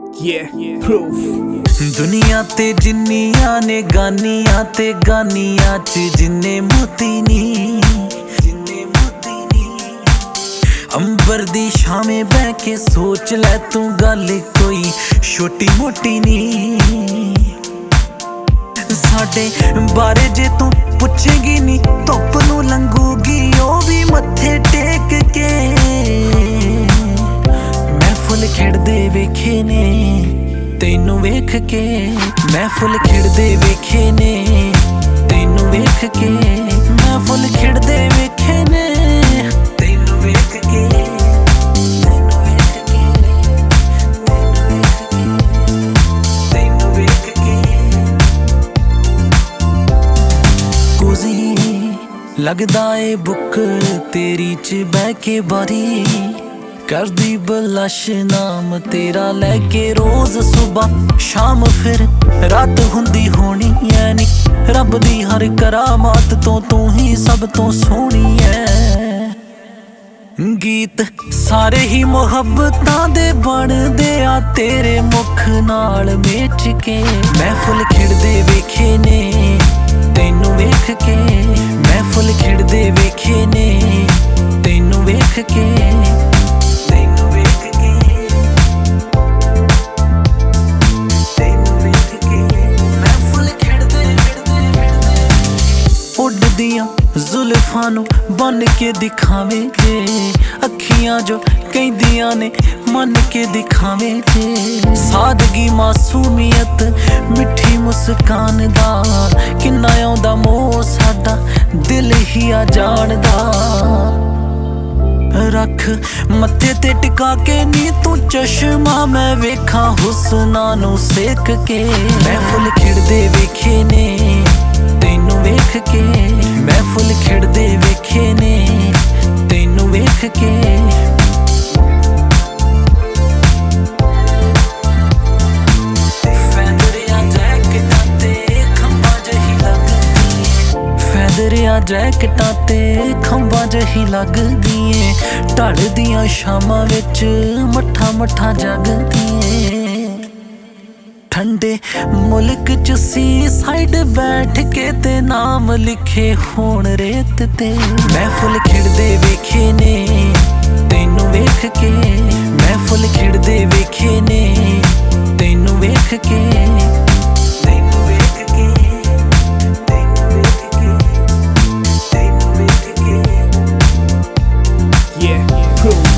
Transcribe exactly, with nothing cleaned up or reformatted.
Yeah, proof. दुनिया ते जिन्नियां ने गानियां ते गानियां च जिन्ने मोती नी जिन्ने मोती नी अंबर दी छावें बह के सोच लै तू गल कोई छोटी मोटी नी साडे बारे जे तू पुछेगी नी धुप नू लंघूगी ओ भी मत्थे टेक के मैं फुल खिड़दे वेखे ने तैनू वेख के मैं फुल खिड़दे वेखे ने तैनू वेख के मैं फुल खिड़दे वेखे ने तैनू वेख के तैनू वेख के तैनू वेख के कुजी लगदा ए बुक्कड़ तेरी च बह के बारी करदी बलश नाम तेरा लैके रोज सुबह शाम फिर रात हुंदी होनी ऐ नी रब दी हर करामात तो तू ही सब तो सोहनी ऐ गीत सारे ही मुहब्बतां दे बनदे आ तेरे मुख नाल मेच के मैं फुल खिड़दे वेखे ने तैनू वेख के मैं फुल खिड़दे वेखे ने तैनू वेख के जुल्फां नू बन के दिखावे जे अखियां जो कहदियां ने मन के दिखावे जे सादगी मासूमियत मिठी मुस्कान दा किन्ना आउंदा मोह साडा दिल ही आ जानदा रख मत्थे ते टिका के नी तू चश्मा मैं वेखां हुस्ना नू सेक के मैं फुल खिड़दे वेखे ने तैनू वेख के मैं फुल खिड़दे वेखे ने तैनू वेख के फैदरिया जैकटां ते खंबां जही लगदी फैदरिया जैकटां ते खंबां जही लगदी ढलदियां शामां विच मट्ठा मट्ठा जगदी ठंडे मुल्क च सी साइड बैठ के ते नाम लिखे होण रेत ते मैं फुल खिड़दे वेखे ने तैनू वेख के मैं फुल खिड़दे वेखे ने तैनू वेख के तैनू वेख के तैनू वेख के तैनू वेख के Yeah, proof.